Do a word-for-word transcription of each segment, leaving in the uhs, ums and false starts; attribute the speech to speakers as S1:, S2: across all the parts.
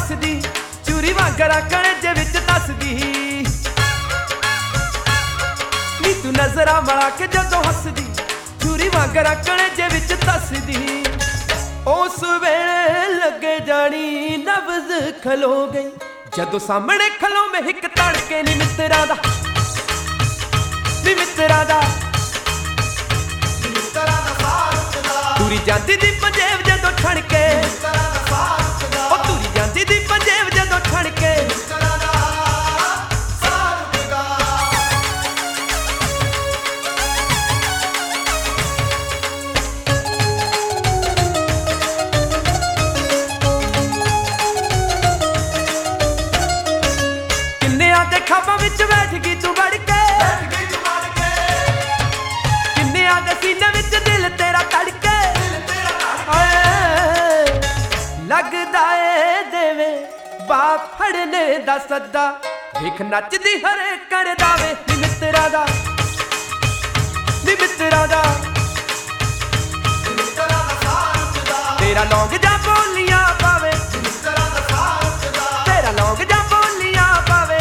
S1: हसदी चूरी वांगरा कणजे विच दसदी नी तू नजरा मड़ा के जदों हसदी चूरी वांगरा कणजे विच दसदी उस वेले लगे जानी नब्ज़ खलो गई जदों सामने खलो मैं हिक तड़के नी मित्तरां दा नी मित्तरां दा तुरी जाती दी पंजेब जदों ठणके ओ तुरी जाती दी पंजेब जदों ठणके किन्नियां दे खाबां विच बैठ गई तू वड़ के किन्नियां दे सीने विच दिल तेरा तड़के लगदा ए देवे बाप फड़ने दा सद्दा देख नचदी हरे कर दावे नी मित्तरां दा नी मित्तरां दा तेरा लौंग जा बोलियां पावे तेरा लौंग जा बोलियां पावे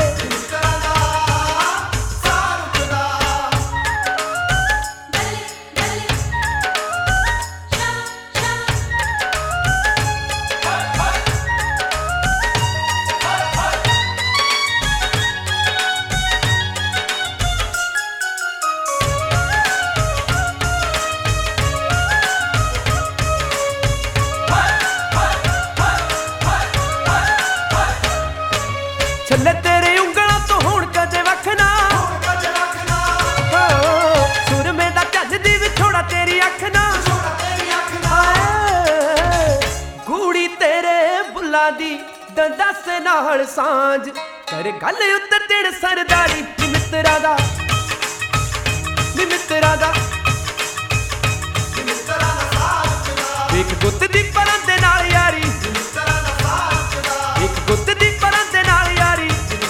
S1: छल्ले तेरे उंगलां तो हुण कदे वखना सुरमे दा झजदी विछोड़ा तेरी अख ना गूड़ी तेरे बुल्लां दी दंदस नाल सांझ कर गल उत्ते तेरे सरदारी नी मित्तरां दा नी मित्तरां दा एक गुत्त दी परन दे नाल यारी एक गुत्त दी परन दे नाल यारी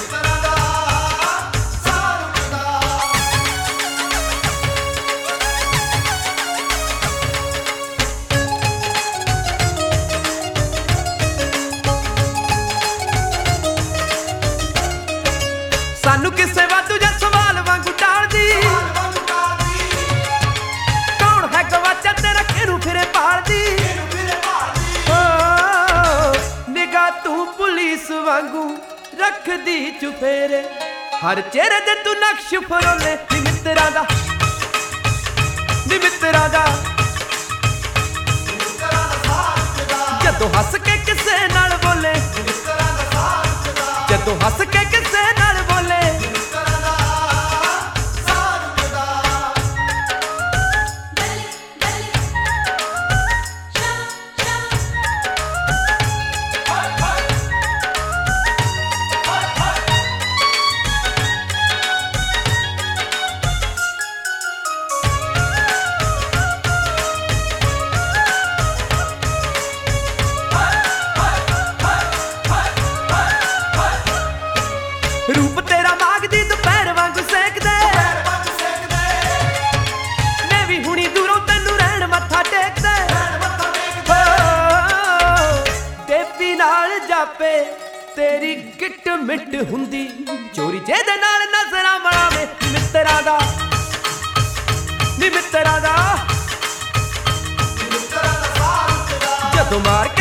S1: सानू किसे वाधू जा सवाल वांगू टालदी कौन है गवाचा तेरा किनू फिरे पालदी निगाह तू पुलिस वांगू रख दी चुफेरे हर चेहरे ते तू नक्श फरोले नी मित्तरां दा नी मित्तरां दा जदों हस के किसे नाल बोले जदों हस के किसे नाल बोले रूप तेरा मागदी दोपहर वांगू सेक दे मैं भी हुणी दूरों तैनू रहण मत्था टेक दे देवी नाल जापे तेरी गिट मिट हुंदी चोरी जेदे नाल नजरां मड़ावे मित्तरां दा नी मित्तरां दा जदों मार